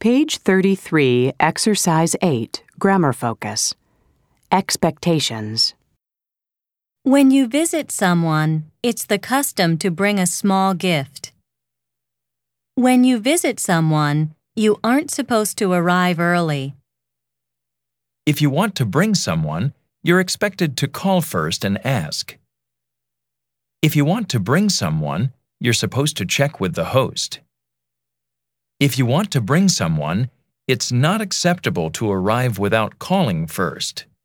Page 33, Exercise 8, Grammar Focus. Expectations. When you visit someone, it's the custom to bring a small gift. When you visit someone, you aren't supposed to arrive early. If you want to bring someone, you're expected to call first and ask. If you want to bring someone, you're supposed to check with the host. If you want to bring someone, it's not acceptable to arrive without calling first.